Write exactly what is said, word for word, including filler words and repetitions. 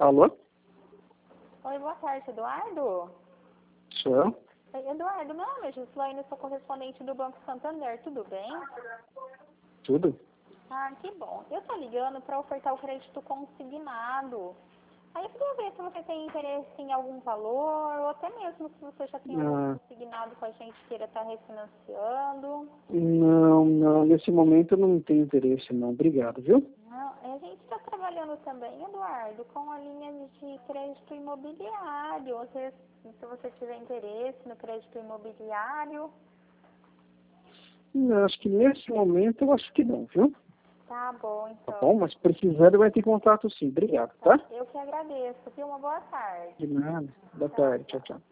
Alô? Oi, boa tarde, Eduardo. Sou eu? Oi, Eduardo, meu nome é Gislaine, sou correspondente do Banco Santander, tudo bem? Tudo? Ah, que bom. Eu tô ligando para ofertar o crédito consignado. Aí eu queria ver se você tem interesse em algum valor, ou até mesmo se você já tem algum Ah, consignado com a gente queira estar refinanciando. não, não. Nesse momento eu não tenho interesse, não. Obrigado, viu? Não, a gente está trabalhando também, Eduardo, com a linha de crédito imobiliário. Você, se você tiver interesse no crédito imobiliário, Não, acho que nesse momento eu acho que não, viu? tá bom, Tá então. bom? Mas precisando vai ter contato sim. Obrigado, tá? Eu que agradeço. Viu? Uma boa tarde. De nada. Boa Tchau, tarde. Tchau, tchau. tchau.